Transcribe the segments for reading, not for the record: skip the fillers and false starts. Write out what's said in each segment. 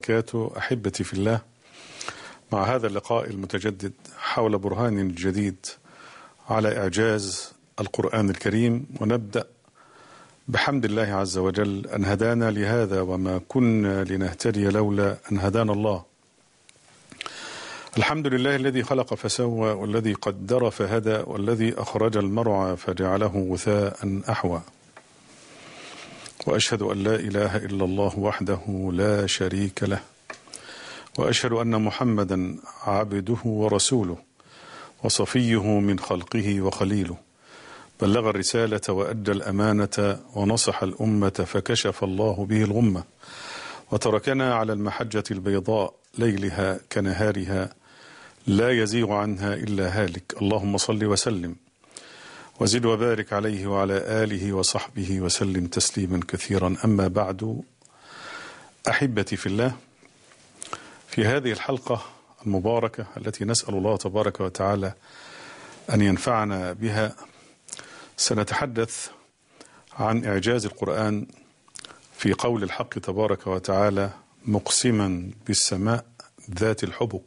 وبركاته. أحبتي في الله، مع هذا اللقاء المتجدد حول برهان جديد على إعجاز القرآن الكريم، ونبدأ بحمد الله عز وجل أن هدانا لهذا وما كنا لنهتدي لولا أن هدانا الله. الحمد لله الذي خلق فسوى، والذي قدر فهدى، والذي أخرج المرعى فجعله غثاء أحوى. وأشهد أن لا إله إلا الله وحده لا شريك له، وأشهد أن محمدا عبده ورسوله وصفيه من خلقه وخليله، بلغ الرسالة وأدى الأمانة ونصح الأمة فكشف الله به الغمة، وتركنا على المحجة البيضاء ليلها كنهارها لا يزيغ عنها إلا هالك. اللهم صل وسلم وزد وبارك عليه وعلى آله وصحبه وسلم تسليما كثيرا. أما بعد، أحبتي في الله، في هذه الحلقة المباركة التي نسأل الله تبارك وتعالى أن ينفعنا بها، سنتحدث عن إعجاز القرآن في قول الحق تبارك وتعالى: مقسما بالسماء ذات الحبك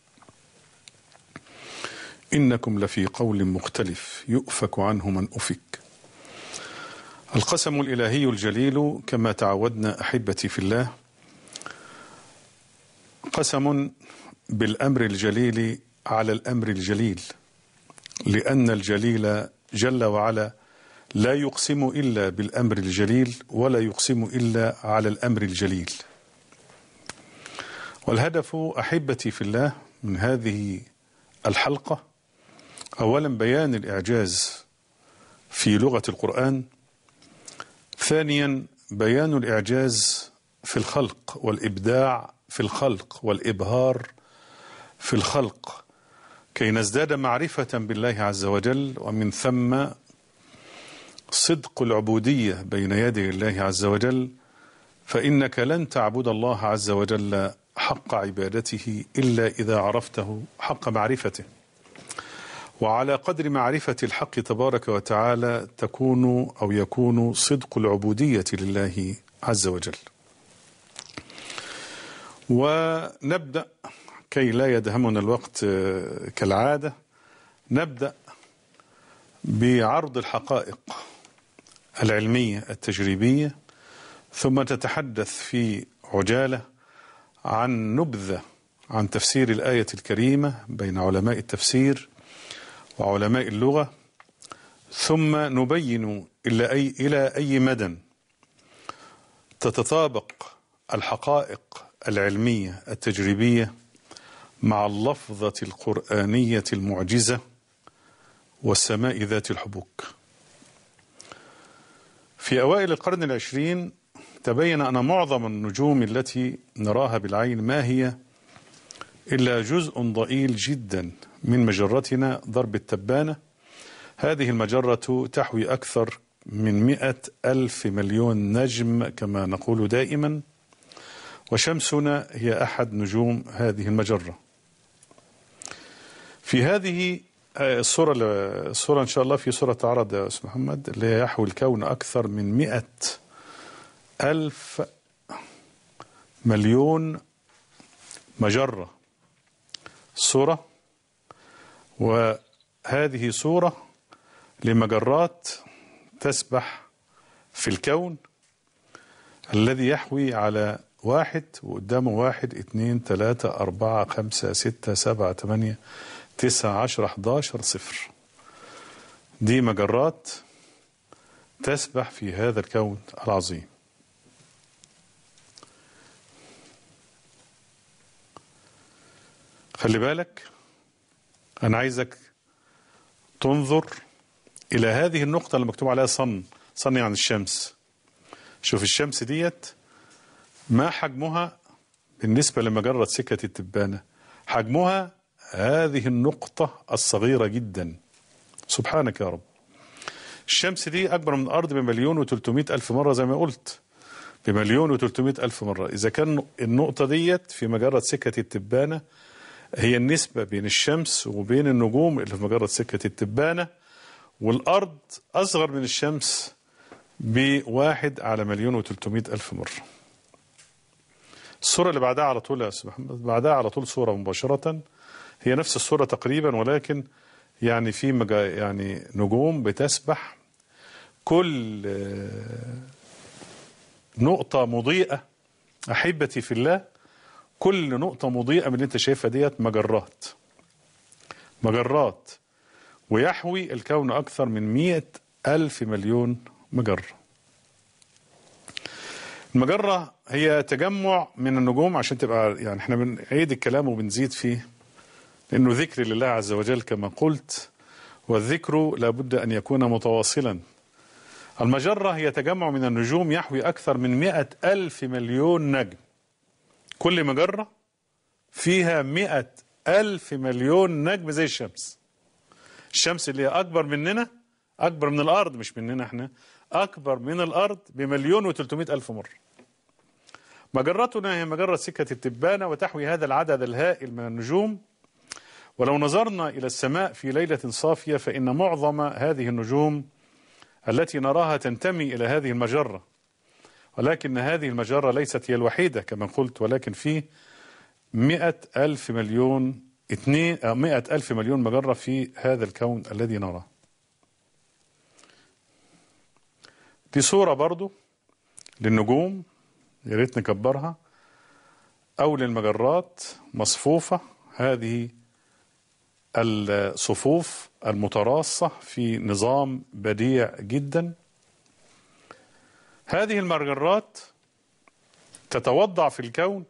إنكم لفي قول مختلف يؤفك عنه من أفك. القسم الإلهي الجليل كما تعودنا أحبتي في الله قسم بالأمر الجليل على الأمر الجليل، لأن الجليل جل وعلا لا يقسم إلا بالأمر الجليل ولا يقسم إلا على الأمر الجليل. والهدف أحبتي في الله من هذه الحلقة أولا بيان الإعجاز في لغة القرآن، ثانيا بيان الإعجاز في الخلق والإبداع في الخلق والإبهار في الخلق، كي نزداد معرفة بالله عز وجل، ومن ثم صدق العبودية بين يدي الله عز وجل، فإنك لن تعبد الله عز وجل حق عبادته إلا إذا عرفته حق معرفته، وعلى قدر معرفة الحق تبارك وتعالى يكون صدق العبودية لله عز وجل. ونبدأ كي لا يدهمنا الوقت كالعادة، نبدأ بعرض الحقائق العلمية التجريبية، ثم تتحدث في عجالة عن نبذة عن تفسير الآية الكريمة بين علماء التفسير وعلماء اللغة، ثم نبين إلى أي مدى تتطابق الحقائق العلمية التجريبية مع اللفظة القرآنية المعجزة والسماء ذات الحبوك. في أوائل القرن العشرين تبين أن معظم النجوم التي نراها بالعين ما هي إلا جزء ضئيل جدا من مجرتنا ضرب التبانة. هذه المجرة تحوي أكثر من 100,000 مليون نجم كما نقول دائما، وشمسنا هي أحد نجوم هذه المجرة. في هذه الصورة إن شاء الله، في صورة تعرض يا أستاذ محمد، اللي يحوي الكون أكثر من 100,000 مليون مجرة صورة، وهذه صورة لمجرات تسبح في الكون الذي يحوي على واحد، وقدامه 1 2 3 4 5 6 7 8 9 10 11 صفر. دي مجرات تسبح في هذا الكون العظيم. خلي بالك، أنا عايزك تنظر إلى هذه النقطة اللي مكتوب عليها صن يعني الشمس. شوف الشمس ديت ما حجمها بالنسبة لمجرة سكة التبانة، حجمها هذه النقطة الصغيرة جدا. سبحانك يا رب. الشمس دي أكبر من الأرض ب1,300,000 مرة، زي ما قلت ب1,300,000 مرة. إذا كان النقطة ديت في مجرة سكة التبانة هي النسبة بين الشمس وبين النجوم اللي في مجرة سكة التبانة، والأرض أصغر من الشمس ب1 على 1,300,000 مرة. الصورة اللي بعدها على طول يا أستاذ محمد، بعدها على طول صورة مباشرة هي نفس الصورة تقريبا، ولكن يعني في يعني نجوم بتسبح، كل نقطة مضيئة أحبتي في الله، كل نقطة مضيئة من اللي أنت شايفها ديت مجرات، مجرات، ويحوي الكون أكثر من 100,000 مليون مجرة. المجرة هي تجمع من النجوم، عشان تبقى يعني احنا بنعيد الكلام وبنزيد فيه، لأنه ذكر لله عز وجل كما قلت، والذكر لابد أن يكون متواصلا. المجرة هي تجمع من النجوم يحوي أكثر من 100,000 مليون نجم، كل مجرة فيها 100,000 مليون نجم زي الشمس. الشمس اللي هي أكبر مننا، أكبر من الأرض، مش مننا احنا، أكبر من الأرض ب1,300,000 مرة. مجرتنا هي مجرة سكة التبانة، وتحوي هذا العدد الهائل من النجوم. ولو نظرنا إلى السماء في ليلة صافية فإن معظم هذه النجوم التي نراها تنتمي إلى هذه المجرة، ولكن هذه المجرة ليست هي الوحيدة كما قلت، ولكن في 100,000 مليون 100,000 مليون مجرة في هذا الكون الذي نراه. دي صورة برضو للنجوم، يا ريت نكبرها، أو للمجرات مصفوفة، هذه الصفوف المتراصة في نظام بديع جدا. هذه المجرات تتوضع في الكون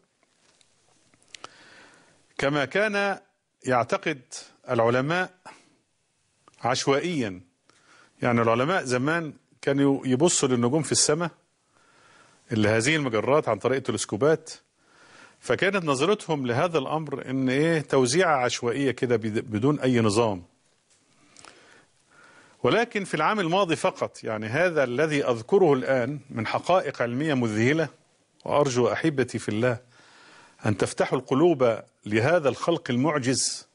كما كان يعتقد العلماء عشوائيا. يعني العلماء زمان كانوا يبصوا للنجوم في السماء اللي هذه المجرات عن طريق التلسكوبات، فكانت نظرتهم لهذا الأمر إن إيه توزيع عشوائية كده بدون أي نظام. ولكن في العام الماضي فقط، يعني هذا الذي أذكره الآن من حقائق علمية مذهلة، وأرجو أحبتي في الله أن تفتحوا القلوب لهذا الخلق المعجز.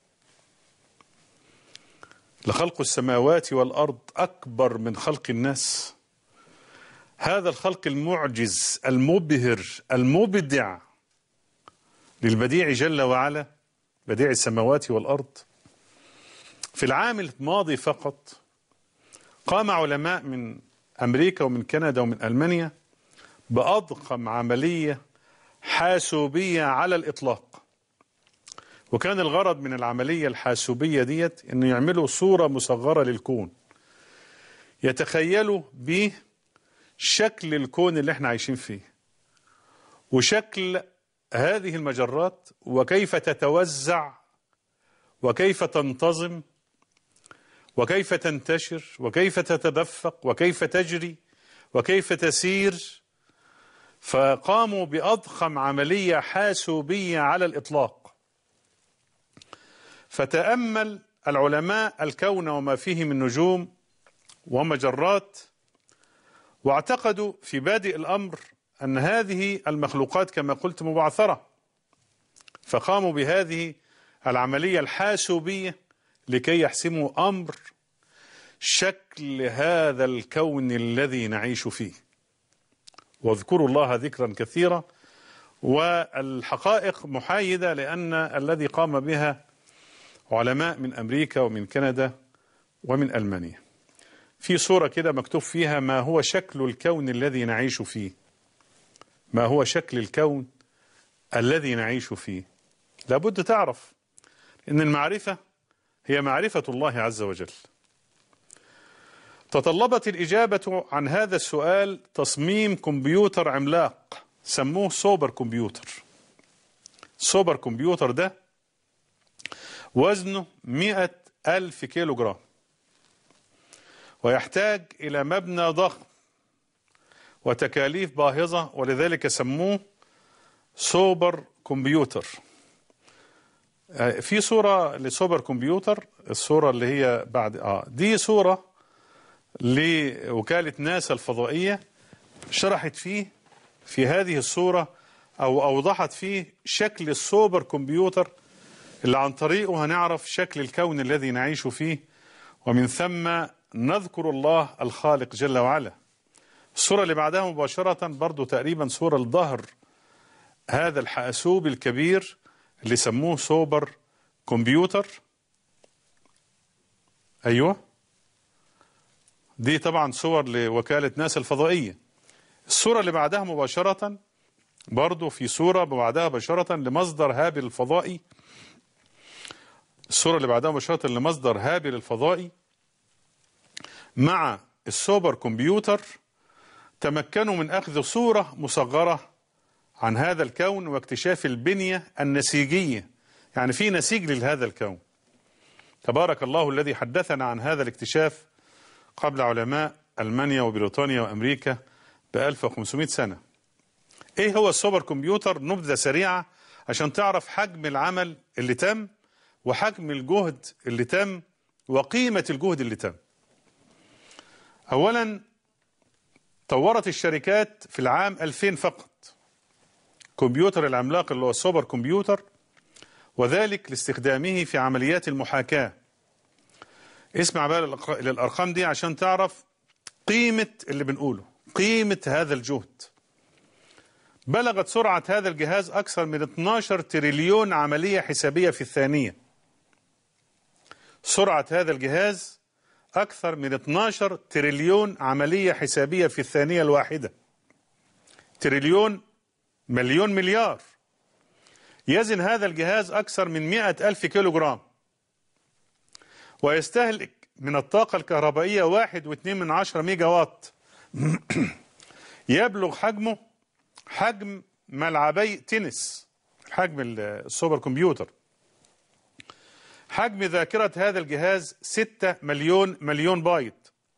لخلق السماوات والأرض أكبر من خلق الناس. هذا الخلق المعجز المبهر المبدع للبديع جل وعلا، بديع السماوات والأرض، في العام الماضي فقط قام علماء من أمريكا ومن كندا ومن ألمانيا بأضخم عملية حاسوبية على الإطلاق. وكان الغرض من العملية الحاسوبية ديت إنه يعملوا صورة مصغرة للكون، يتخيلوا به شكل الكون اللي احنا عايشين فيه، وشكل هذه المجرات، وكيف تتوزع، وكيف تنتظم، وكيف تنتشر، وكيف تتدفق، وكيف تجري، وكيف تسير. فقاموا بأضخم عملية حاسوبية على الإطلاق. فتأمل العلماء الكون وما فيه من نجوم ومجرات، واعتقدوا في بادئ الأمر أن هذه المخلوقات كما قلت مبعثرة، فقاموا بهذه العملية الحاسوبية لكي يحسموا أمر شكل هذا الكون الذي نعيش فيه. واذكروا الله ذكرا كثيرا، والحقائق محايدة، لأن الذي قام بها علماء من أمريكا ومن كندا ومن ألمانيا. في صورة كده مكتوب فيها ما هو شكل الكون الذي نعيش فيه، ما هو شكل الكون الذي نعيش فيه. لابد تعرف إن المعرفة هي معرفة الله عز وجل. تطلبت الإجابة عن هذا السؤال تصميم كمبيوتر عملاق سموه سوبر كمبيوتر. السوبر كمبيوتر ده وزنه 100,000 كيلو جرام، ويحتاج إلى مبنى ضخم وتكاليف باهظة، ولذلك سموه سوبر كمبيوتر. في صورة لسوبر كمبيوتر، الصورة اللي هي بعد دي صورة لوكالة ناسا الفضائية، شرحت فيه في هذه الصورة أو أوضحت فيه شكل السوبر كمبيوتر اللي عن طريقه هنعرف شكل الكون الذي نعيش فيه، ومن ثم نذكر الله الخالق جل وعلا. الصورة اللي بعدها مباشرة برضو تقريبا صورة لظهر هذا الحاسوب الكبير اللي سموه سوبر كمبيوتر. أيوه، دي طبعا صور لوكالة ناسا الفضائية. الصورة اللي بعدها مباشرة برضو في صورة بعدها مباشرة لمصدر هابل الفضائي. الصورة اللي بعدها مباشرة لمصدر هابل الفضائي مع السوبر كمبيوتر. تمكنوا من أخذ صورة مصغرة عن هذا الكون واكتشاف البنية النسيجية، يعني في نسيج لهذا الكون. تبارك الله الذي حدثنا عن هذا الاكتشاف قبل علماء ألمانيا وبريطانيا وأمريكا ب1500 سنة. إيه هو السوبر كمبيوتر؟ نبذة سريعة عشان تعرف حجم العمل اللي تم وحجم الجهد اللي تم وقيمة الجهد اللي تم. أولا، طورت الشركات في العام 2000 فقط كمبيوتر العملاق اللي هو السوبر كمبيوتر، وذلك لاستخدامه في عمليات المحاكاة. اسمع بقى للأرقام دي عشان تعرف قيمة اللي بنقوله، قيمة هذا الجهد. بلغت سرعة هذا الجهاز أكثر من 12 تريليون عملية حسابية في الثانية. سرعة هذا الجهاز أكثر من 12 تريليون عملية حسابية في الثانية الواحدة. تريليون مليون مليار. يزن هذا الجهاز أكثر من 100,000 كيلوغرام، ويستهلك من الطاقة الكهربائية 1.2 ميجا واط. يبلغ حجمه حجم ملعبي تنس، حجم السوبر كمبيوتر. حجم ذاكرة هذا الجهاز 6 مليون بايت.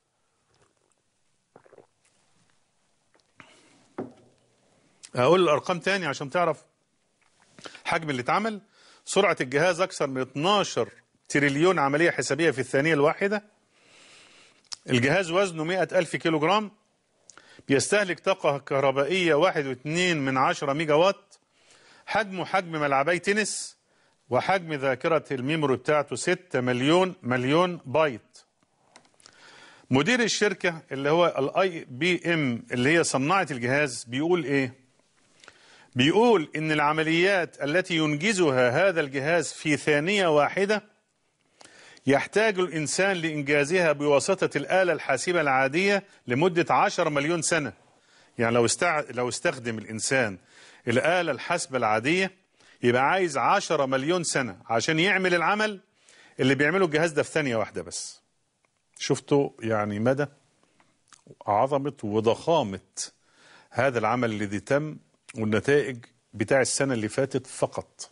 أقول الأرقام تاني عشان تعرف حجم اللي اتعمل. سرعة الجهاز أكثر من 12 تريليون عملية حسابية في الثانية الواحدة. الجهاز وزنه 100,000 كيلوغرام. بيستهلك طاقة كهربائية 1.2 ميجا واط. حجمه حجم ملعبي تنس، وحجم ذاكرة الميموري بتاعته 6 مليون بايت. مدير الشركة اللي هو IBM اللي هي صنعت الجهاز بيقول ايه؟ بيقول ان العمليات التي ينجزها هذا الجهاز في ثانية واحدة يحتاج الإنسان لإنجازها بواسطة الآلة الحاسبة العادية لمدة 10 مليون سنة. يعني لو استخدم الإنسان الآلة الحاسبة العادية يبقى عايز 10 مليون سنة عشان يعمل العمل اللي بيعمله الجهاز ده في ثانية واحدة بس. شفتوا يعني مدى عظمة وضخامة هذا العمل الذي تم والنتائج بتاع السنة اللي فاتت فقط.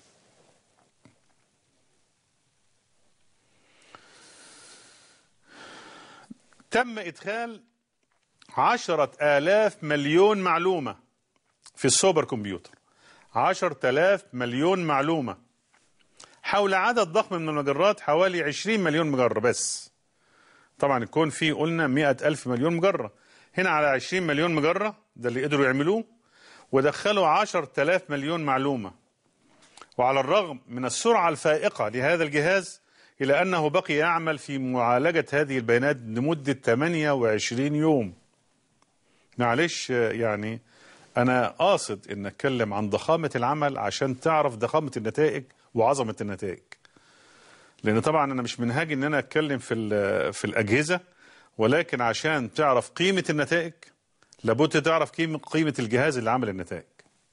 تم إدخال 10,000 مليون معلومة في السوبر كمبيوتر. 10,000 مليون معلومة حول عدد ضخم من المجرات، حوالي 20 مليون مجرة بس. طبعا الكون فيه قلنا 100,000 مليون مجرة، هنا على 20 مليون مجرة ده اللي قدروا يعملوه، ودخلوا 10,000 مليون معلومة. وعلى الرغم من السرعة الفائقة لهذا الجهاز إلى أنه بقي يعمل في معالجة هذه البيانات لمدة 28 يوم. معلش يعني أنا قاصد أن أتكلم عن ضخامة العمل عشان تعرف ضخامة النتائج وعظمة النتائج، لأن طبعا أنا مش منهاجي أن أنا أتكلم في الأجهزة، ولكن عشان تعرف قيمة النتائج لابد تعرف قيمة الجهاز اللي عمل النتائج.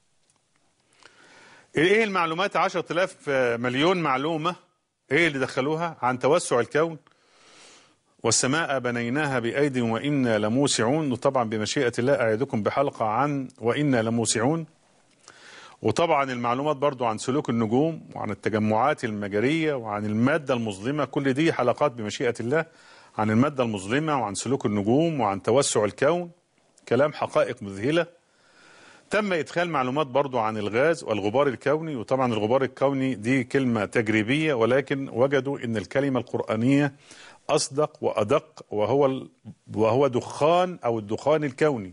إيه المعلومات؟ 10,000 مليون معلومة. إيه اللي دخلوها؟ عن توسع الكون، والسماء بنيناها بأيد وإنا لموسعون، وطبعا بمشيئة الله أعيدكم بحلقة عن وإنا لموسعون. وطبعا المعلومات برضو عن سلوك النجوم وعن التجمعات المجرية وعن المادة المظلمة، كل دي حلقات بمشيئة الله عن المادة المظلمة وعن سلوك النجوم وعن توسع الكون. كلام حقائق مذهلة. تم إدخال معلومات برضو عن الغاز والغبار الكوني، وطبعا الغبار الكوني دي كلمة تجريبية، ولكن وجدوا أن الكلمة القرآنية أصدق وأدق، وهو دخان أو الدخان الكوني.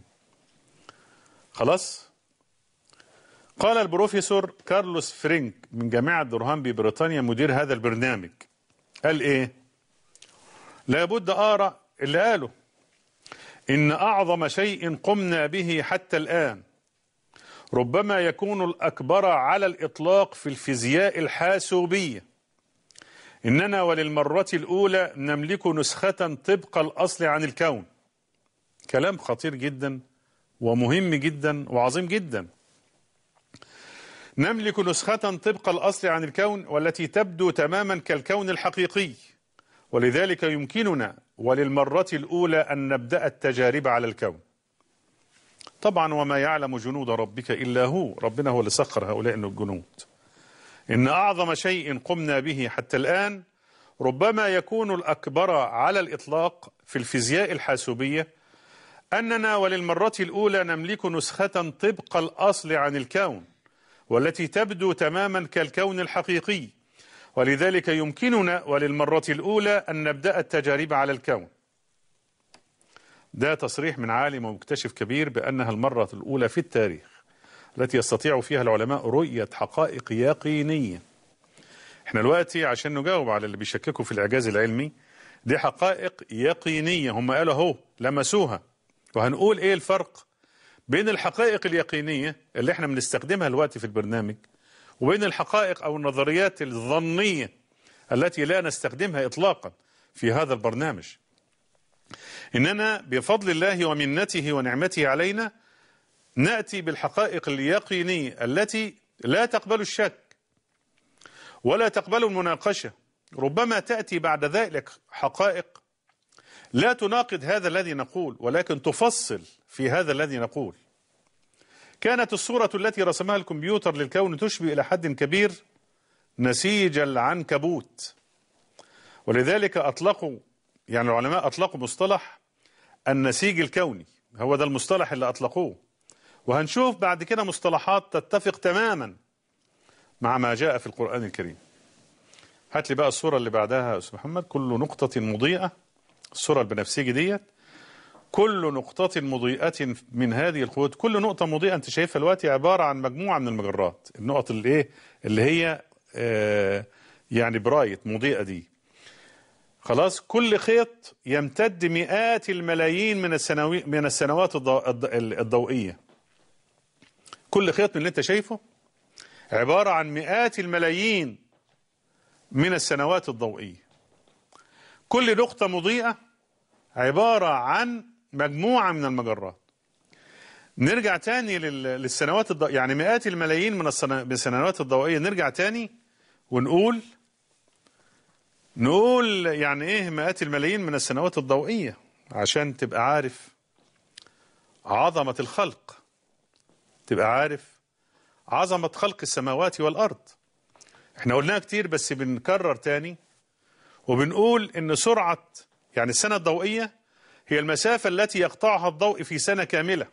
خلاص؟ قال البروفيسور كارلوس فرينك من جامعة دورهام ببريطانيا مدير هذا البرنامج، قال إيه؟ لابد أقرأ اللي قاله: إن أعظم شيء قمنا به حتى الآن ربما يكون الأكبر على الإطلاق في الفيزياء الحاسوبية. إننا وللمرة الأولى نملك نسخة طبق الأصل عن الكون. كلام خطير جدا ومهم جدا وعظيم جدا. نملك نسخة طبق الأصل عن الكون والتي تبدو تماما كالكون الحقيقي، ولذلك يمكننا وللمرة الأولى أن نبدأ التجارب على الكون. طبعا وما يعلم جنود ربك إلا هو، ربنا هو اللي سخر هؤلاء الجنود. إن أعظم شيء قمنا به حتى الآن ربما يكون الأكبر على الإطلاق في الفيزياء الحاسوبية أننا وللمرة الأولى نملك نسخة طبق الأصل عن الكون والتي تبدو تماما كالكون الحقيقي، ولذلك يمكننا وللمرة الأولى أن نبدأ التجارب على الكون. ده تصريح من عالم ومكتشف كبير بأنها المرة الأولى في التاريخ التي يستطيع فيها العلماء رؤية حقائق يقينية. احنا دلوقتي عشان نجاوب على اللي بيشككوا في الإعجاز العلمي، دي حقائق يقينية هم قالوا اهو لمسوها، وهنقول ايه الفرق بين الحقائق اليقينية اللي احنا بنستخدمها دلوقتي في البرنامج وبين الحقائق او النظريات الظنية التي لا نستخدمها اطلاقا في هذا البرنامج. اننا بفضل الله ومنته ونعمته علينا نأتي بالحقائق اليقينية التي لا تقبل الشك ولا تقبل المناقشة. ربما تأتي بعد ذلك حقائق لا تناقض هذا الذي نقول ولكن تفصل في هذا الذي نقول. كانت الصورة التي رسمها الكمبيوتر للكون تشبه إلى حد كبير نسيج العنكبوت، ولذلك أطلقوا العلماء أطلقوا مصطلح النسيج الكوني، هو ده المصطلح اللي أطلقوه. وهنشوف بعد كده مصطلحات تتفق تماما مع ما جاء في القرآن الكريم. هات لي بقى الصورة اللي بعدها يا أستاذ محمد. كل نقطة مضيئة، الصورة البنفسجي ديت، كل نقطة مضيئة من هذه القوات، كل نقطة مضيئة أنت شايفها دلوقتي عبارة عن مجموعة من المجرات، النقط اللي هي يعني برايت مضيئة دي. خلاص، كل خيط يمتد مئات الملايين من السنوات الضوئية. كل خيط من اللي انت شايفه عبارة عن مئات الملايين من السنوات الضوئية. كل نقطة مضيئة عبارة عن مجموعة من المجرات. نرجع تاني للسنوات الضوئية، يعني مئات الملايين من السنوات الضوئية. نرجع تاني ونقول يعني ايه مئات الملايين من السنوات الضوئية عشان تبقى عارف عظمة الخلق، تبقى عارف عظمة خلق السماوات والأرض. احنا قلناها كتير بس بنكرر تاني وبنقول ان سرعة يعني السنة الضوئية هي المسافة التي يقطعها الضوء في سنة كاملة.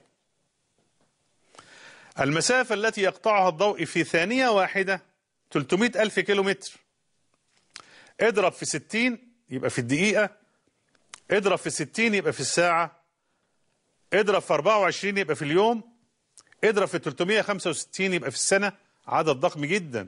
المسافة التي يقطعها الضوء في ثانية واحدة 300 ألف كيلومتر. اضرب في 60 يبقى في الدقيقة، اضرب في 60 يبقى في الساعة، اضرب في 24 يبقى في اليوم، اضرب في 365 يبقى في السنة. عدد ضخم جدا.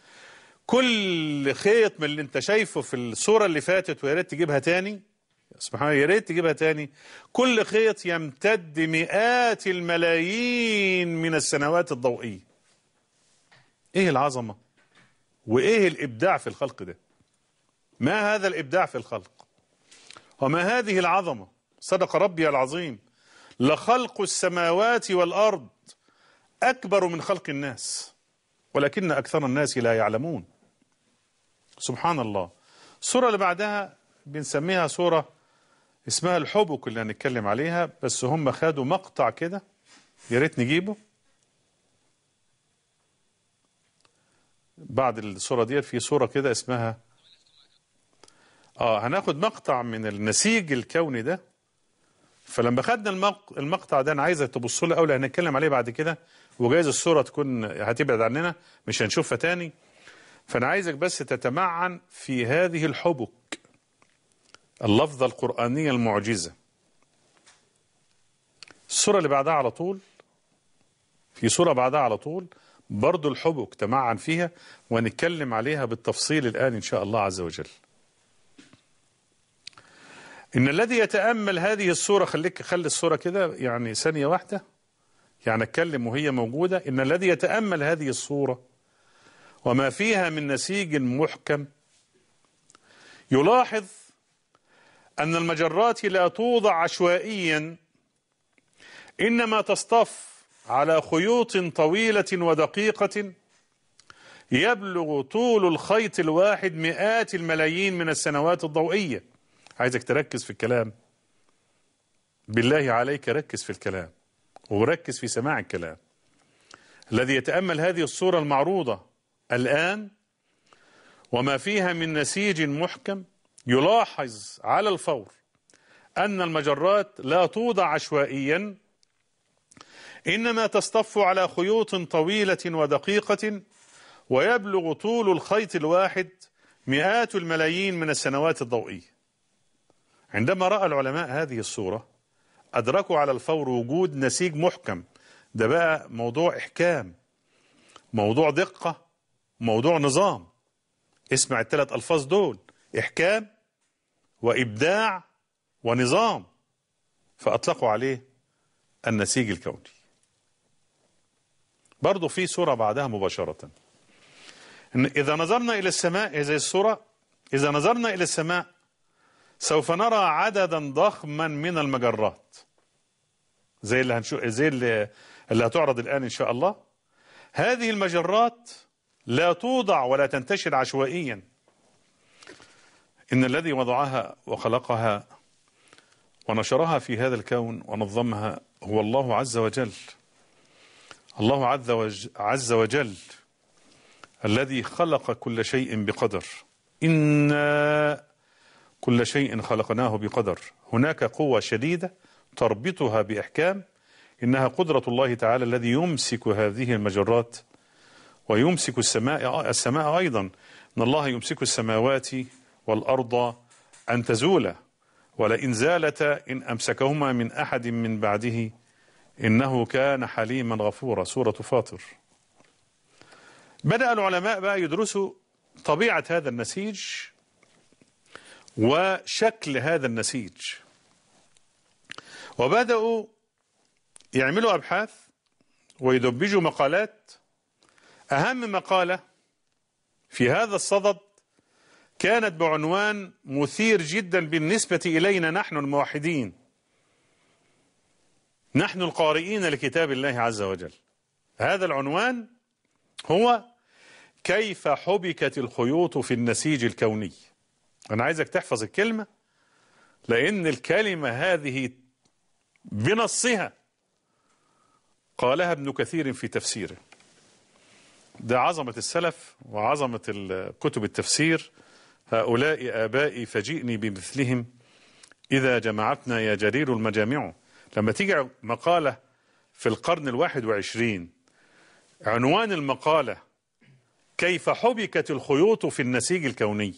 كل خيط من اللي انت شايفه في الصورة اللي فاتت، ويا ريت تجيبها تاني، سبحان الله، يا ريت تجيبها تاني، كل خيط يمتد مئات الملايين من السنوات الضوئية. ايه العظمة وايه الابداع في الخلق ده؟ ما هذا الابداع في الخلق وما هذه العظمة؟ صدق ربي العظيم، لخلق السماوات والأرض أكبر من خلق الناس ولكن أكثر الناس لا يعلمون. سبحان الله. الصورة اللي بعدها بنسميها صورة اسمها الحبك اللي هنتكلم عليها، بس هم خدوا مقطع كده، يا ريت نجيبه بعد الصورة دي. في صورة كده اسمها هناخد مقطع من النسيج الكوني ده. فلما خدنا المقطع ده، انا عايزك تبصوا له اول، هنتكلم عليه بعد كده، وجايز الصورة تكون هتبعد عننا مش هنشوفها تاني. فانا عايزك بس تتمعن في هذه الحبك، اللفظة القرآنية المعجزة. الصورة اللي بعدها على طول، في صورة بعدها على طول برضو الحبك تمعن فيها، ونتكلم عليها بالتفصيل الآن إن شاء الله عز وجل. إن الذي يتأمل هذه الصورة، خلي الصورة كده يعني ثانية واحدة، يعني اتكلم وهي موجودة. إن الذي يتأمل هذه الصورة وما فيها من نسيج محكم يلاحظ أن المجرات لا توضع عشوائيا، إنما تصطف على خيوط طويلة ودقيقة يبلغ طول الخيط الواحد مئات الملايين من السنوات الضوئية. عايزك تركز في الكلام، بالله عليك ركز في الكلام وركز في سماع الكلام. الذي يتأمل هذه الصورة المعروضة الآن وما فيها من نسيج محكم يلاحظ على الفور أن المجرات لا توضع عشوائيا، إنما تصطف على خيوط طويلة ودقيقة ويبلغ طول الخيط الواحد مئات الملايين من السنوات الضوئية. عندما رأى العلماء هذه الصورة أدركوا على الفور وجود نسيج محكم. ده بقى موضوع إحكام، موضوع دقة، موضوع نظام. اسمع الثلاث ألفاظ دول: إحكام وإبداع ونظام، فأطلقوا عليه النسيج الكوني. برضو في صورة بعدها مباشرة، إن إذا نظرنا إلى السماء زي الصورة، إذا نظرنا إلى السماء سوف نرى عددا ضخما من المجرات زي اللي هنشوف، زي اللي هتعرض الآن إن شاء الله. هذه المجرات لا توضع ولا تنتشر عشوائيا، إن الذي وضعها وخلقها ونشرها في هذا الكون ونظمها هو الله عز وجل. الله عز وجل الذي خلق كل شيء بقدر. إنا كل شيء خلقناه بقدر. هناك قوة شديدة تربطها بإحكام، إنها قدرة الله تعالى الذي يمسك هذه المجرات ويمسك السماء أيضا. إن الله يمسك السماوات والأرض أن تزولا ولئن زالتا إن أمسكهما من أحد من بعده إنه كان حليما غفورا. سورة فاطر. بدأ العلماء بقى يدرسوا طبيعة هذا النسيج وشكل هذا النسيج، وبدأوا يعملوا أبحاث ويدبجوا مقالات. أهم مقالة في هذا الصدد كانت بعنوان مثير جدا بالنسبة إلينا نحن الموحدين، نحن القارئين لكتاب الله عز وجل. هذا العنوان هو: كيف حبكت الخيوط في النسيج الكوني. أنا عايزك تحفظ الكلمة، لأن الكلمة هذه بنصها قالها ابن كثير في تفسيره. ده عظمة السلف وعظمة كتب التفسير. هؤلاء آبائي فجئني بمثلهم إذا جمعتنا يا جرير المجامع. لما تيجي مقالة في القرن 21 عنوان المقالة كيف حبكت الخيوط في النسيج الكوني،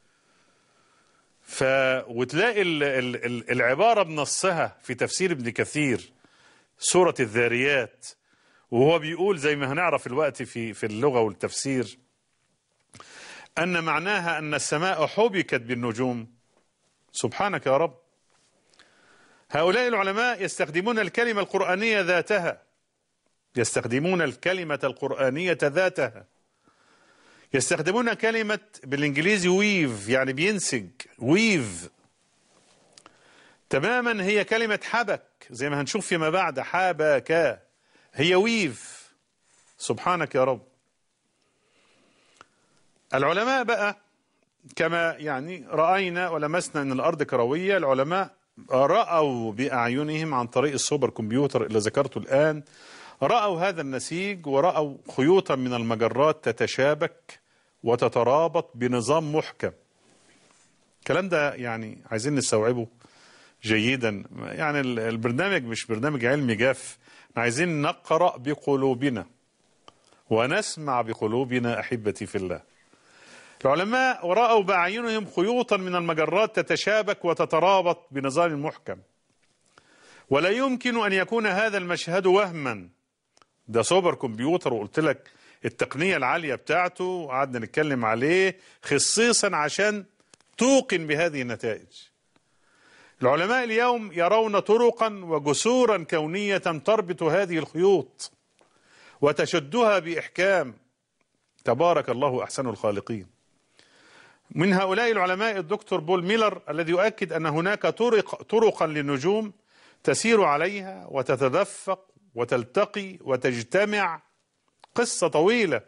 وتلاقي العبارة بنصها في تفسير ابن كثير سورة الذاريات، وهو بيقول زي ما هنعرف الوقت في اللغة والتفسير أن معناها أن السماء حبكت بالنجوم. سبحانك يا رب. هؤلاء العلماء يستخدمون الكلمة القرآنية ذاتها، يستخدمون الكلمة القرآنية ذاتها، يستخدمون كلمة بالإنجليزي ويف، يعني بينسج، ويف تماما. هي كلمة حبك زي ما هنشوف فيما بعد، حبك هي ويف. سبحانك يا رب. العلماء بقى كما يعني رأينا ولمسنا أن الأرض كروية، العلماء رأوا بأعينهم عن طريق السوبر كمبيوتر اللي ذكرته الآن، رأوا هذا النسيج ورأوا خيوطا من المجرات تتشابك وتترابط بنظام محكم. الكلام ده يعني عايزين نستوعبه جيدا. يعني البرنامج مش برنامج علمي جاف، عايزين نقرأ بقلوبنا ونسمع بقلوبنا أحبتي في الله. العلماء رأوا بأعينهم خيوطا من المجرات تتشابك وتترابط بنظام محكم، ولا يمكن أن يكون هذا المشهد وهما. ده سوبر كمبيوتر، وقلت لك التقنية العالية بتاعته قعدنا نتكلم عليه خصيصا عشان توقن بهذه النتائج. العلماء اليوم يرون طرقا وجسورا كونية تربط هذه الخيوط وتشدها بإحكام. تبارك الله أحسن الخالقين. من هؤلاء العلماء الدكتور بول ميلر الذي يؤكد أن هناك طرقا للنجوم تسير عليها وتتدفق وتلتقي وتجتمع، قصة طويلة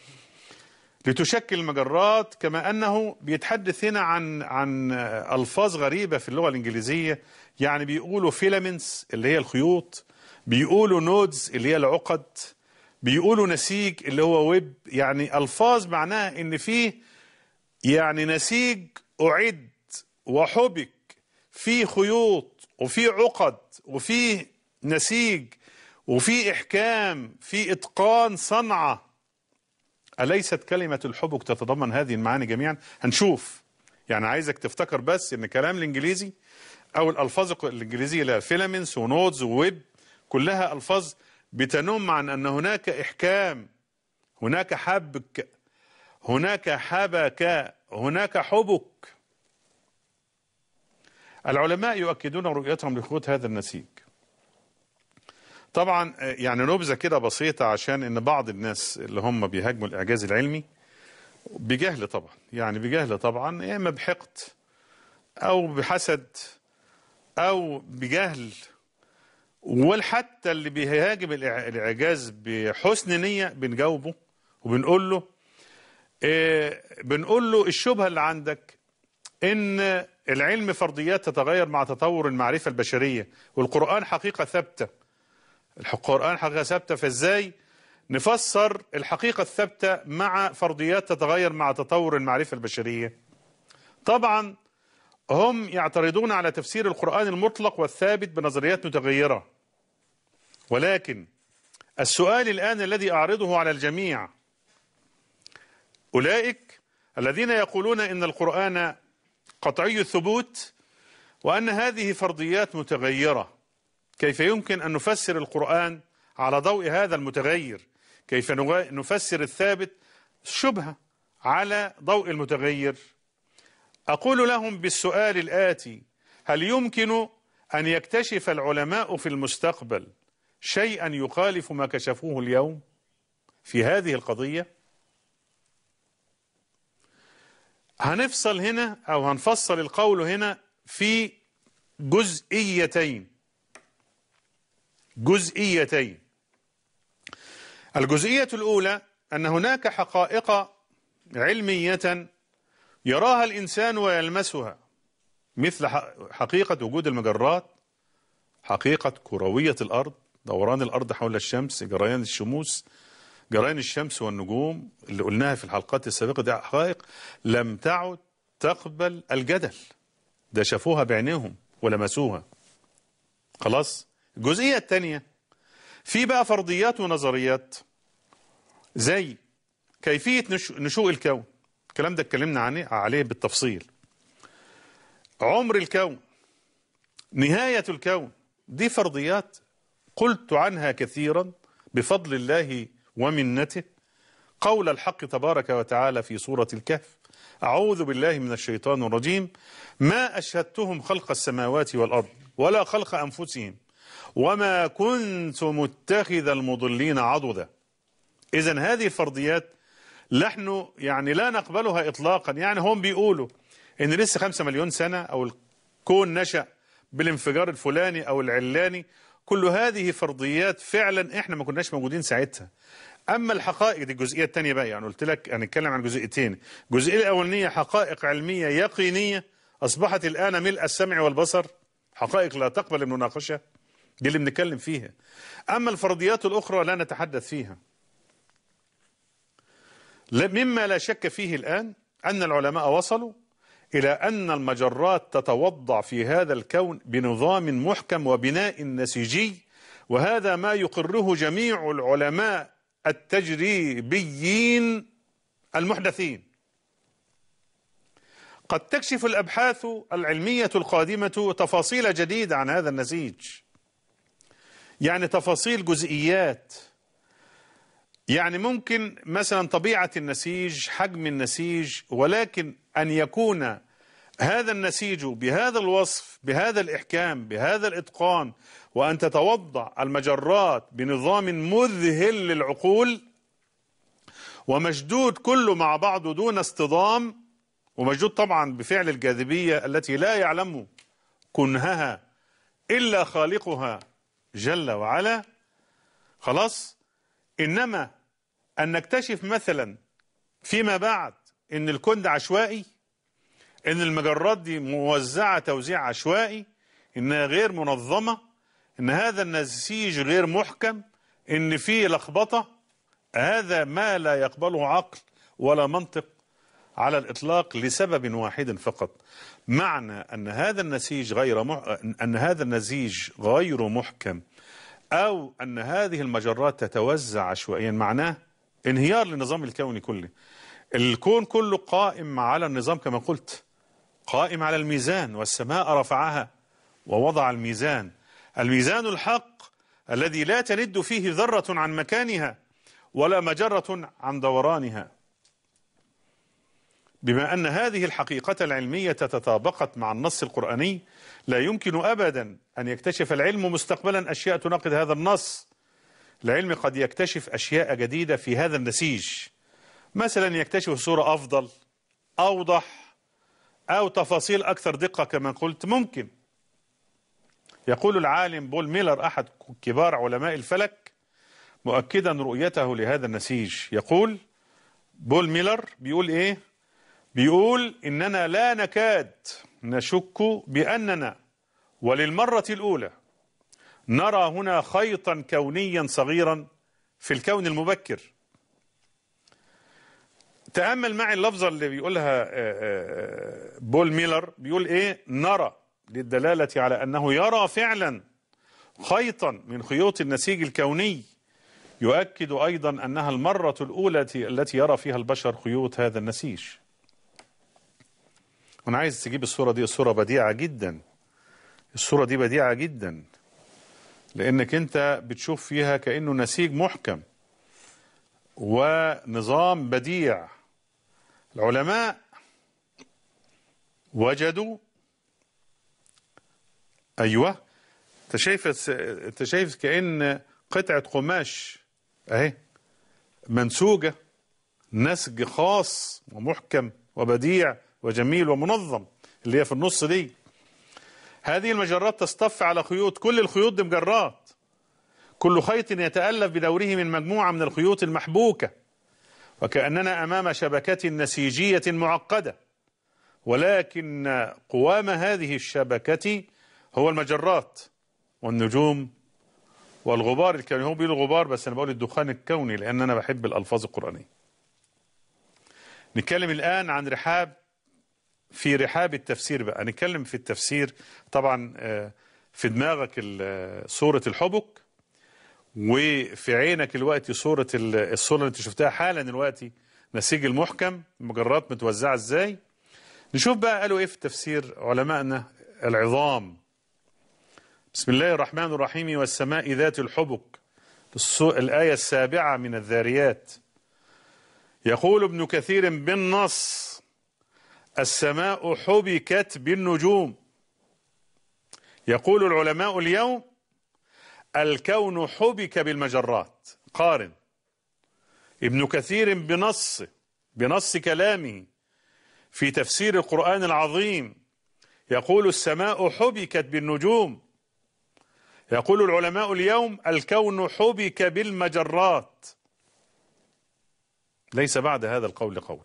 لتشكل مجرات. كما أنه بيتحدث هنا عن ألفاظ غريبة في اللغة الإنجليزية، يعني بيقولوا فيلامنتس اللي هي الخيوط، بيقولوا نودز اللي هي العقد، بيقولوا نسيج اللي هو ويب، يعني ألفاظ معناها إن فيه يعني نسيج أعد وحبك، فيه خيوط وفيه عقد وفيه نسيج وفيه إحكام، فيه إتقان صنعة. أليست كلمة الحبك تتضمن هذه المعاني جميعا؟ هنشوف. يعني عايزك تفتكر بس إن كلام الإنجليزي أو الألفاظ الإنجليزية لا فيلامنتس ونودز وويب كلها ألفاظ بتنم عن أن هناك إحكام، هناك حبك، هناك حبك، هناك حبك. العلماء يؤكدون رؤيتهم لخيوط هذا النسيج. طبعا يعني نبذة كده بسيطة عشان ان بعض الناس اللي هم بيهاجموا الاعجاز العلمي بجهل طبعا، يعني بجهل طبعا، يا اما بحقد او بحسد او بجهل، وحتى اللي بيهاجم الاعجاز بحسن نية بنجاوبه وبنقول له الشبهة اللي عندك ان العلم فرضيات تتغير مع تطور المعرفة البشرية، والقرآن حقيقة ثابتة. القرآن حقيقة ثابتة، فازاي نفسر الحقيقة الثابتة مع فرضيات تتغير مع تطور المعرفة البشرية؟ طبعا هم يعترضون على تفسير القرآن المطلق والثابت بنظريات متغيرة، ولكن السؤال الآن الذي أعرضه على الجميع، أولئك الذين يقولون إن القرآن قطعي الثبوت وأن هذه فرضيات متغيرة، كيف يمكن أن نفسر القرآن على ضوء هذا المتغير؟ كيف نفسر الثابت شبهة على ضوء المتغير؟ أقول لهم بالسؤال الآتي: هل يمكن أن يكتشف العلماء في المستقبل شيئا يخالف ما كشفوه اليوم في هذه القضية؟ هنفصل هنا أو هنفصل القول هنا في جزئيتين. الجزئية الأولى أن هناك حقائق علمية يراها الإنسان ويلمسها، مثل حقيقة وجود المجرات، حقيقة كروية الأرض، دوران الأرض حول الشمس، جريان الشموس، جريان الشمس والنجوم اللي قلناها في الحلقات السابقة. دي حقائق لم تعد تقبل الجدل، ده شافوها بعينيهم ولمسوها. خلاص. الجزئية الثانية في بقى فرضيات ونظريات زي كيفية نشوء الكون، الكلام ده اتكلمنا عليه بالتفصيل. عمر الكون، نهاية الكون، دي فرضيات قلت عنها كثيرا بفضل الله ومنته. قول الحق تبارك وتعالى في سورة الكهف: أعوذ بالله من الشيطان الرجيم، ما أشهدتهم خلق السماوات والأرض ولا خلق أنفسهم وما كنت متخذ المضلين عضدا. إذن هذه الفرضيات نحن يعني لا نقبلها إطلاقا. يعني هم بيقولوا إن لسه 5 مليون سنة أو الكون نشأ بالانفجار الفلاني أو العلاني، كل هذه فرضيات فعلا إحنا ما كناش موجودين ساعتها. أما الحقائق دي الجزئية الثانية بقى، يعني قلت لك هنتكلم عن جزئيتين. الجزئية الأولانية حقائق علمية يقينية أصبحت الآن ملء السمع والبصر، حقائق لا تقبل المناقشة، دي اللي بنتكلم فيها. أما الفرضيات الأخرى لا نتحدث فيها. مما لا شك فيه الآن أن العلماء وصلوا إلى أن المجرات تتوضع في هذا الكون بنظام محكم وبناء نسيجي، وهذا ما يقره جميع العلماء التجريبيين المحدثين. قد تكشف الأبحاث العلمية القادمة تفاصيل جديدة عن هذا النسيج، يعني تفاصيل جزئيات، يعني ممكن مثلا طبيعة النسيج، حجم النسيج، ولكن أن يكون هذا النسيج بهذا الوصف بهذا الإحكام بهذا الإتقان، وأن تتوضع المجرات بنظام مذهل للعقول ومشدود كله مع بعضه دون اصطدام، ومشدود طبعا بفعل الجاذبية التي لا يعلم كنهها إلا خالقها جل وعلا. خلاص. إنما أن نكتشف مثلا فيما بعد إن الكون ده عشوائي، إن المجرات دي موزعة توزيع عشوائي، إنها غير منظمة، إن هذا النسيج غير محكم، إن فيه لخبطة، هذا ما لا يقبله عقل ولا منطق على الإطلاق لسبب واحد فقط. معنى أن هذا النسيج غير محكم، أو أن هذه المجرات تتوزع عشوائيا، معناه انهيار للنظام الكوني كله. الكون كله قائم على النظام كما قلت، قائم على الميزان، والسماء رفعها ووضع الميزان، الميزان الحق الذي لا تلد فيه ذرة عن مكانها ولا مجرة عن دورانها. بما أن هذه الحقيقة العلمية تتطابقت مع النص القرآني، لا يمكن أبدا أن يكتشف العلم مستقبلا أشياء تناقض هذا النص. العلم قد يكتشف أشياء جديدة في هذا النسيج، مثلا يكتشف صورة أفضل، أوضح، أو تفاصيل أكثر دقة كما قلت. ممكن. يقول العالم بول ميلر أحد كبار علماء الفلك مؤكدا رؤيته لهذا النسيج، يقول بول ميلر بيقول إيه؟ بيقول إننا لا نكاد نشك بأننا وللمرة الأولى نرى هنا خيطا كونيا صغيرا في الكون المبكر. تأمل معي اللفظة اللي بيقولها بول ميلر، بيقول إيه؟ نرى، للدلالة على أنه يرى فعلا خيطا من خيوط النسيج الكوني، يؤكد أيضا أنها المرة الأولى التي يرى فيها البشر خيوط هذا النسيج. أنا عايز تجيب الصورة دي، الصورة بديعة جدا، الصورة دي بديعة جدا، لأنك أنت بتشوف فيها كأنه نسيج محكم ونظام بديع. العلماء وجدوا، أيوة، أنت شايف كأن قطعة قماش أهي منسوجة نسج خاص ومحكم وبديع وجميل ومنظم، اللي هي في النص دي. هذه المجرات تصطف على خيوط، كل الخيوط دي مجرات، كل خيط يتألف بدوره من مجموعة من الخيوط المحبوكة، وكأننا أمام شبكة نسيجية معقدة، ولكن قوام هذه الشبكة هو المجرات والنجوم والغبار الكوني. هو بيقول الغبار بس أنا بقول الدخان الكوني لأن أنا بحب الألفاظ القرآنية. نتكلم الآن عن في رحاب التفسير بقى. نتكلم في التفسير طبعا في دماغك سورة الحبك، وفي عينك الوقت الصورة اللي انت شفتها حالا دلوقتي، نسيج المحكم، المجرات متوزعة ازاي. نشوف بقى قالوا ايه في تفسير علمائنا العظام. بسم الله الرحمن الرحيم. والسماء ذات الحبك، الآية 7 من الذاريات. يقول ابن كثير بالنص: السماء حبكت بالنجوم. يقول العلماء اليوم: الكون حبك بالمجرات. قارن ابن كثير بنص كلامه في تفسير القرآن العظيم، يقول السماء حبكت بالنجوم. يقول العلماء اليوم: الكون حبك بالمجرات. ليس بعد هذا القول قول.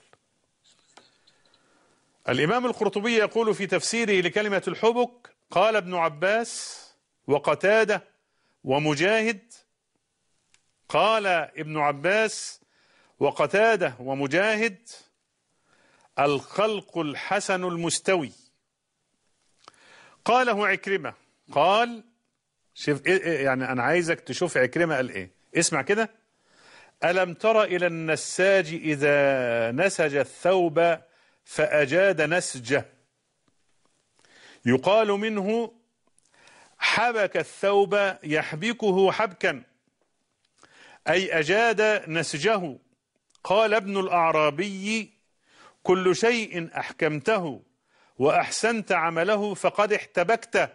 الإمام القرطبي يقول في تفسيره لكلمة الحبك: قال ابن عباس وقتادة ومجاهد، قال ابن عباس وقتادة ومجاهد: الخلق الحسن المستوي. قاله عكرمة، قال، شوف يعني أنا عايزك تشوف عكرمة قال إيه، اسمع كده: ألم تر إلى النساج إذا نسج الثوب فأجاد نسجه، يقال منه حبك الثوب يحبكه حبكا، أي أجاد نسجه. قال ابن الأعرابي: كل شيء أحكمته وأحسنت عمله فقد احتبكت.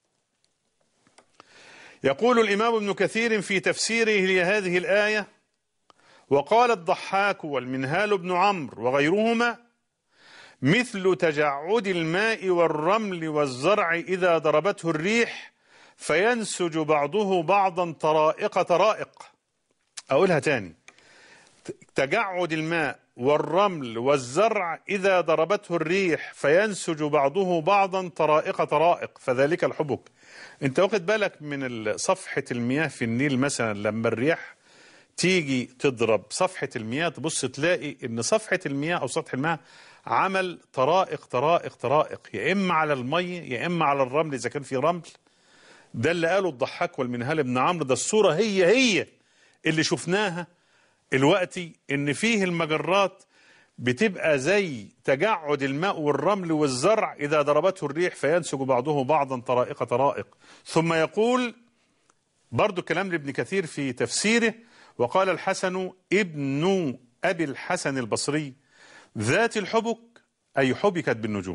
يقول الإمام ابن كثير في تفسيره لهذه الآية: وقال الضحاك والمنهال بن عمرو وغيرهما: مثل تجعد الماء والرمل والزرع إذا ضربته الريح فينسج بعضه بعضا طرائق طرائق. أقولها تاني: تجعد الماء والرمل والزرع إذا ضربته الريح فينسج بعضه بعضا طرائق طرائق، فذلك الحبك. انت واخد بالك من صفحة المياه في النيل مثلا، لما الرياح تيجي تضرب صفحة المياه تبص تلاقي ان صفحة المياه او سطح المياه عمل طرائق طرائق طرائق، يا اما على المية يا اما على الرمل اذا كان في رمل. ده اللي قاله الضحاك والمنهال بن عمرو، ده الصورة هي اللي شفناها الوقتي، ان فيه المجرات بتبقى زي تجعد الماء والرمل والزرع إذا ضربته الريح فينسج بعضه بعضا طرائق طرائق. ثم يقول برضو كلام لابن كثير في تفسيره: وقال الحسن ابن أبي الحسن البصري: ذات الحبك أي حبكت بالنجوم.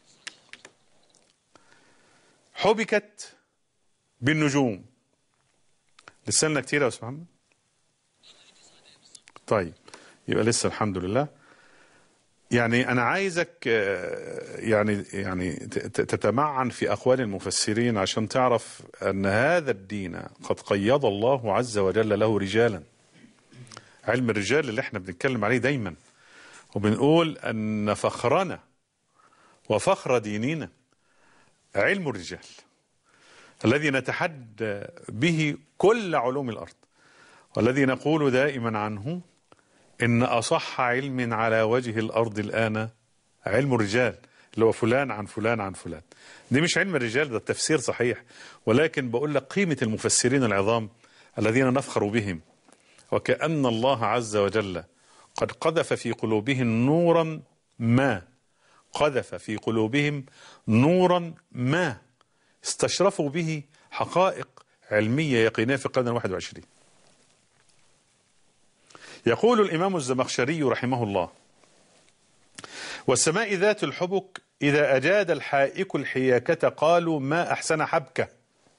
حبكت بالنجوم. لسه لنا كتير يا أستاذ محمد؟ يبقى لسه الحمد لله. يعني أنا عايزك يعني تتمعن في أقوال المفسرين عشان تعرف أن هذا الدين قد قيض الله عز وجل له رجالا. علم الرجال اللي احنا بنتكلم عليه دايما، وبنقول أن فخرنا وفخر ديننا علم الرجال الذي نتحدى به كل علوم الأرض، والذي نقول دائما عنه إن أصح علم على وجه الأرض الآن علم الرجال، اللي هو فلان عن فلان عن فلان. دي مش علم الرجال، ده التفسير صحيح، ولكن بقول لك قيمة المفسرين العظام الذين نفخر بهم، وكأن الله عز وجل قد قذف في قلوبهم نورا ما، قذف في قلوبهم نورا ما استشرفوا به حقائق علمية يقينية في القرن 21. يقول الإمام الزمخشري رحمه الله: والسماء ذات الحبك إذا أجاد الحائك الحياكة قالوا ما أحسن حبكة.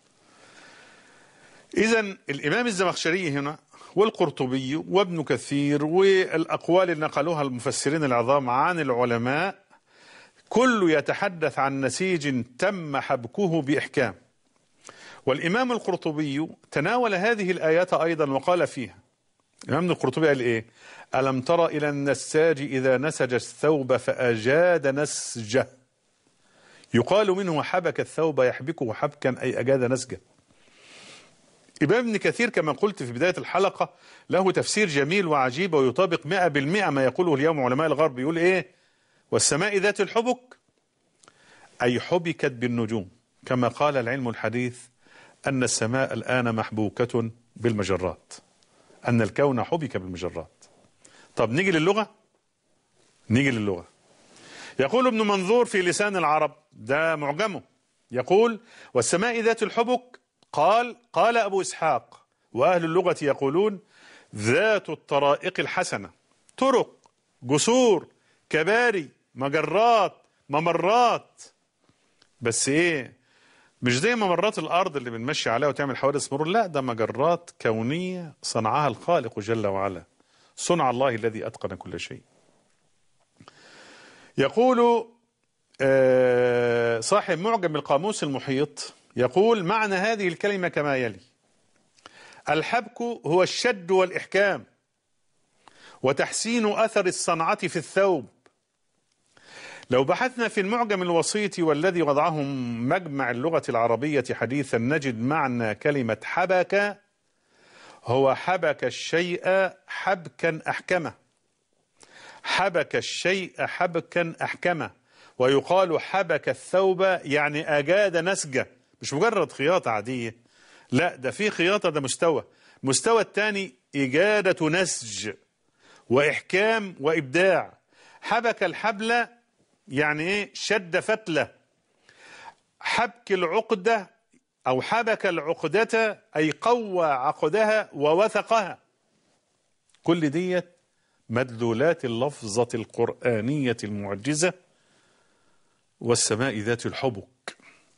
إذن الإمام الزمخشري هنا والقرطبي وابن كثير والأقوال اللي نقلوها المفسرين العظام عن العلماء كل يتحدث عن نسيج تم حبكه بإحكام. والإمام القرطبي تناول هذه الآيات أيضا وقال فيها، الإمام القرطبي قال إيه؟ ألم تر إلى النساج إذا نسج الثوب فأجاد نسجه، يقال منه حبك الثوب يحبكه حبكا أي أجاد نسجه. إمام ابن كثير كما قلت في بداية الحلقة له تفسير جميل وعجيب ويطابق 100% ما يقوله اليوم علماء الغرب. يقول إيه؟ والسماء ذات الحبك أي حبكت بالنجوم، كما قال العلم الحديث أن السماء الآن محبوكة بالمجرات، أن الكون حبك بالمجرات. طب نيجي للغة. يقول ابن منظور في لسان العرب، ده معجمه، يقول: والسماء ذات الحبك قال أبو إسحاق وأهل اللغة يقولون ذات الطرائق الحسنة، طرق، جسور، كباري، مجرات، ممرات. بس إيه؟ مش زي ممرات الأرض اللي بنمشي عليها وتعمل حوادث مرور، لا، ده مجرات كونية صنعها الخالق جل وعلا، صنع الله الذي أتقن كل شيء. يقول صاحب معجم القاموس المحيط، يقول معنى هذه الكلمة كما يلي: الحبك هو الشد والإحكام وتحسين أثر الصنعة في الثوب. لو بحثنا في المعجم الوسيط والذي وضعه مجمع اللغة العربية حديثا نجد معنى كلمة حبك هو حبك الشيء حبكا أحكمه، حبك الشيء حبكا أحكمه. ويقال حبك الثوب يعني أجاد نسجه، مش مجرد خياطة عادية، لا، ده في خياطة، ده مستوى الثاني إجادة نسج وإحكام وإبداع. حبك الحبل يعني إيه؟ شد فتلة. حبك العقدة أو حبك العقدة أي قوى عقدها ووثقها. كل ديت مدلولات اللفظة القرآنية المعجزة والسماء ذات الحبك.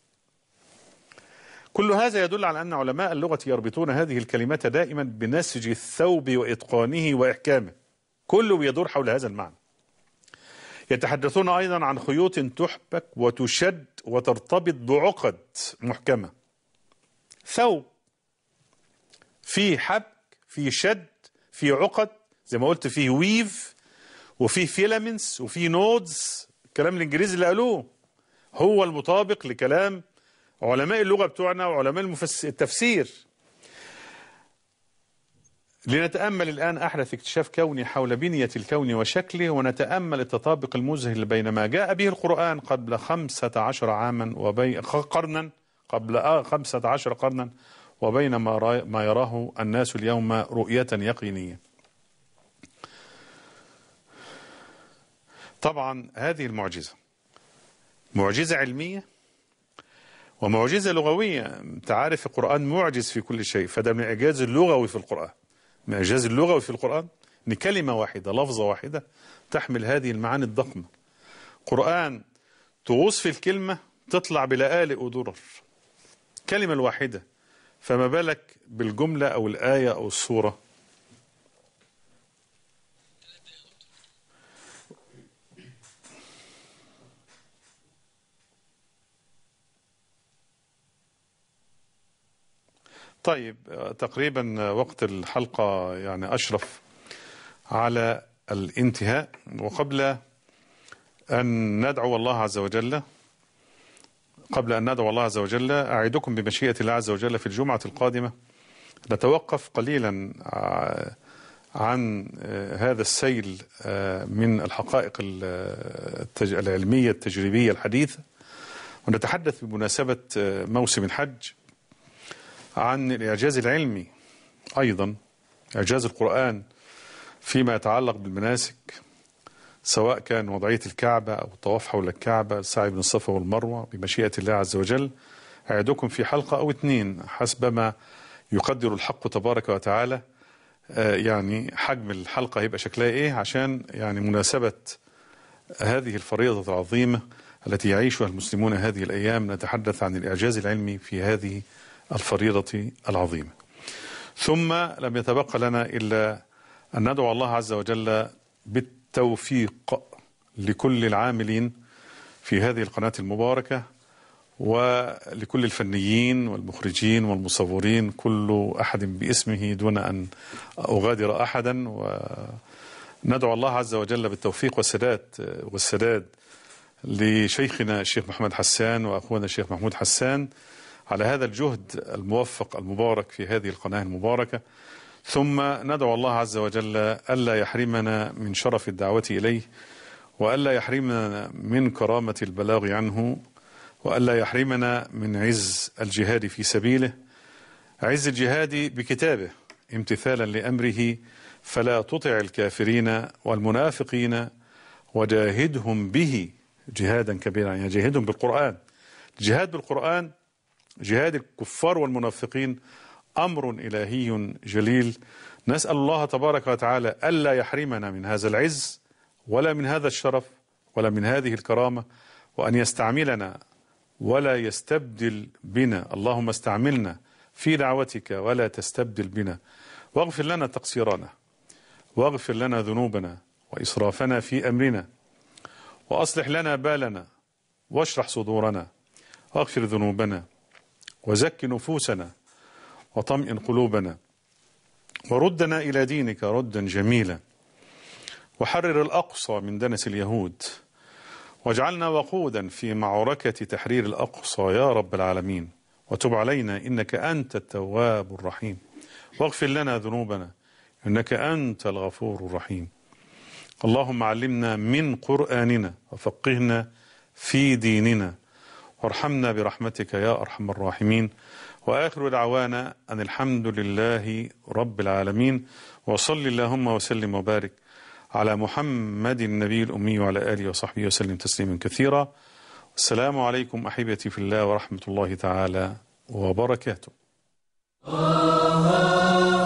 كل هذا يدل على أن علماء اللغة يربطون هذه الكلمات دائما بنسج الثوب وإتقانه وإحكامه، كله يدور حول هذا المعنى. يتحدثون أيضا عن خيوط تحبك وتشد وترتبط بعقد محكمة. ثوب فيه حبك، فيه شد، فيه عقد، زي ما قلت فيه ويف وفيه فيلامنتس وفيه نودز، الكلام الإنجليزي اللي قالوه هو المطابق لكلام علماء اللغة بتوعنا وعلماء التفسير. لنتأمل الآن أحدث اكتشاف كوني حول بنية الكون وشكله، ونتأمل التطابق المذهل بين ما جاء به القرآن قبل 15 عاما وبين قبل 15 قرنا وبين ما يراه الناس اليوم رؤية يقينية. طبعا هذه المعجزة معجزة علمية ومعجزة لغوية. انت عارف القرآن معجز في كل شيء، فده من الإعجاز اللغوي في القرآن. من الإعجاز اللغوي في القرآن إن كلمة واحدة لفظة واحدة تحمل هذه المعاني الضخمة. قرآن تغوص في الكلمة تطلع بلآلئ ودرر، كلمة الواحدة، فما بالك بالجملة أو الآية أو السورة. طيب تقريبا وقت الحلقة يعني أشرف على الانتهاء، وقبل أن ندعو الله عز وجل أعدكم بمشيئة الله عز وجل في الجمعة القادمة نتوقف قليلا عن هذا السيل من الحقائق العلمية التجريبية الحديثة، ونتحدث بمناسبة موسم الحج عن الإعجاز العلمي، أيضا إعجاز القرآن فيما يتعلق بالمناسك، سواء كان وضعية الكعبة أو الطواف حول الكعبة، السعي بين الصفا والمروة بمشيئة الله عز وجل. أعدكم في حلقة أو 2 حسب ما يقدر الحق تبارك وتعالى يعني حجم الحلقة هيبقى شكلها إيه، عشان يعني مناسبة هذه الفريضة العظيمة التي يعيشها المسلمون هذه الأيام، نتحدث عن الإعجاز العلمي في هذه الفريضة العظيمة. ثم لم يتبقى لنا إلا أن ندعو الله عز وجل بالتوفيق لكل العاملين في هذه القناة المباركة، ولكل الفنيين والمخرجين والمصورين، كل أحد باسمه دون أن أغادر أحدا. وندعو الله عز وجل بالتوفيق والسداد لشيخنا الشيخ محمد حسان وأخونا الشيخ محمود حسان على هذا الجهد الموفق المبارك في هذه القناة المباركة. ثم ندعو الله عز وجل ألا يحرمنا من شرف الدعوة إليه، وألا يحرمنا من كرامة البلاغ عنه، وألا يحرمنا من عز الجهاد في سبيله، عز الجهاد بكتابه امتثالا لأمره، فلا تطع الكافرين والمنافقين وجاهدهم به جهادا كبيرا. يعني جاهدهم بالقرآن. الجهاد بالقرآن، جهاد الكفار والمنافقين، أمر إلهي جليل. نسأل الله تبارك وتعالى ألا يحرمنا من هذا العز ولا من هذا الشرف ولا من هذه الكرامة، وأن يستعملنا ولا يستبدل بنا. اللهم استعملنا في دعوتك ولا تستبدل بنا، واغفر لنا تقصيرنا، واغفر لنا ذنوبنا وإسرافنا في أمرنا، وأصلح لنا بالنا، واشرح صدورنا، واغفر ذنوبنا، وزك نفوسنا، وطمئن قلوبنا، وردنا إلى دينك ردا جميلا، وحرر الأقصى من دنس اليهود، واجعلنا وقودا في معركة تحرير الأقصى يا رب العالمين، وتب علينا إنك أنت التواب الرحيم، واغفر لنا ذنوبنا إنك أنت الغفور الرحيم. اللهم علمنا من قرآننا وفقهنا في ديننا، وارحمنا برحمتك يا أرحم الراحمين. وآخر دعوانا أن الحمد لله رب العالمين، وصل اللهم وسلم وبارك على محمد النبي الأمي وعلى آله وصحبه وسلم تسليما كثيرا. السلام عليكم أحبتي في الله ورحمة الله تعالى وبركاته.